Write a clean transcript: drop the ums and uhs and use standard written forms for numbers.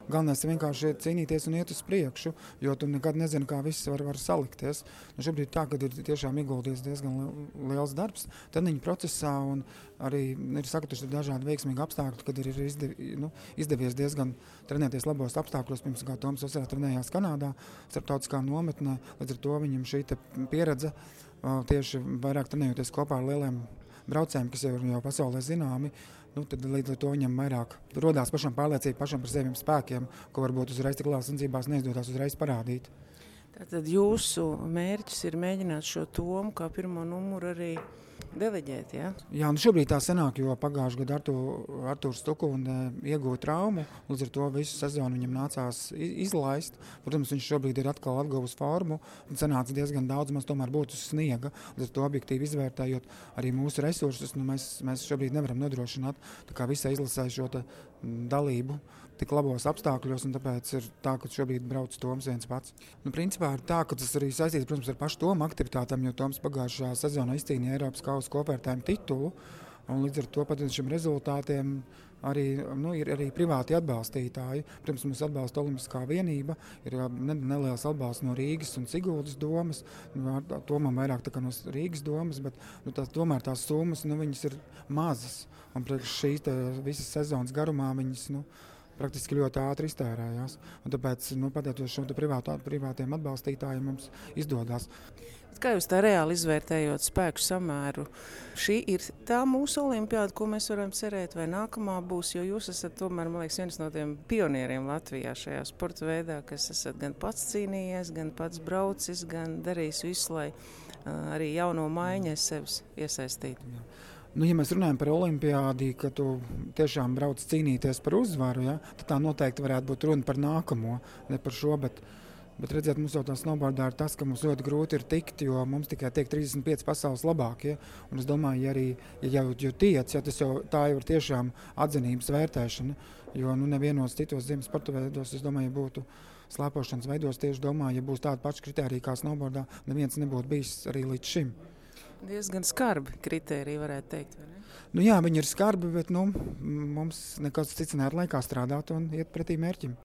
galvenais ir vienkārši cīnīties un iet uz priekšu, jo tu nekad nezini, kā viss var salikties. Nu, šobrīd tā, kad ir tiešām ieguldījies diezgan liels darbs treniņu procesā, un arī ir sakrituši dažādi veiksmīgi apstākļi, kad ir izdevies diezgan trenēties labos apstākļos, pirms kā Toms Osarā trenējās Kanādā, starptautiskā nometnē, līdz ar to viņam šī pieredze tieši vairāk trenējoties kopā ar lieliem braucējiem, kas jau pasaulē zināmi, tad līdz ar to viņam vairāk rodās pašam pārliecība pašam par saviem spēkiem, ko varbūt uzreiz tik lielās sacensībās neizdodas uzreiz parādīt. Tātad jūsu mērķis ir mēģināt šo Tomu kā pirmo numuru arī deleģēt, ja? Jā, šobrīd tā sanāk, jo pagājušajā gadā Artūrs Stukunda ieguva traumu, līdz ar to visu sezonu viņam nācās izlaist. Protams, viņš šobrīd ir atkal atguvis formu un sanāca diezgan daudz, maz tomēr būtu uz sniega. Līdz ar to objektīvi izvērtējot arī mūsu resursus, mēs šobrīd nevaram nodrošināt tā kā visai izlasē šo dalību tik labos apstākļos, un tāpēc ir tā, ka šobrīd brauc Toms viens pats. Principā ir tā, ka tas arī saistīts, protams, ar pašu Tomu aktivitātēm, jo Toms pagājušajā sezonā izcīnīja Eiropas kausa kopvērtējumu titulu, un līdz ar to pat šiem rezultātiem arī, ir arī privāti atbalstītāji. Protams, mums atbalsta Olimpiskā vienība, ir neliels atbalsts no Rīgas un Siguldas domas, Tomam vairāk tā kā no Rīgas domas, bet tomēr tās summas, viņas ir mazas, un priekš šīs visas sezonas garumā viņas, praktiski ļoti ātri iztērējās. Un tāpēc, pateicoties šiem privātiem atbalstītājiem, mums izdodas. Kā jūs tā reāli izvērtējot spēku samēru? Šī ir tā mūsu olimpiāda, ko mēs varam cerēt, vai nākamā būs, jo jūs esat tomēr, man liekas, viens no tiem pionieriem Latvijā šajā sporta veidā, kas esat gan pats cīnījies, gan pats braucis, gan darījis visu, lai arī jauno maiņu sevis iesaistītu. Ja mēs runājam par olimpiādi, ka tu tiešām brauc cīnīties par uzvaru, tad tā noteikti varētu būt runa par nākamo, ne par šo, bet redziet, mums jau tā snowboardā ir tas, ka mums ļoti grūti ir tikt, jo mums tikai tiek 35 pasaules labākie, un es domāju, ja jau tiec, tā jau ir tiešām atzinības vērtēšana, jo nevienos citos ziemas sporta veidos, es domāju, ja būtu slēpošanas veidos, tieši domāju, ja būs tāda paša kritērija kā snowboardā, neviens nebūtu bijis arī līdz šim. Diezgan skarbi kritēriji, varētu teikt, vai ne? Jā, viņi ir skarbi, bet mums nekas cits nevar laikā strādāt un iet pretī mērķim.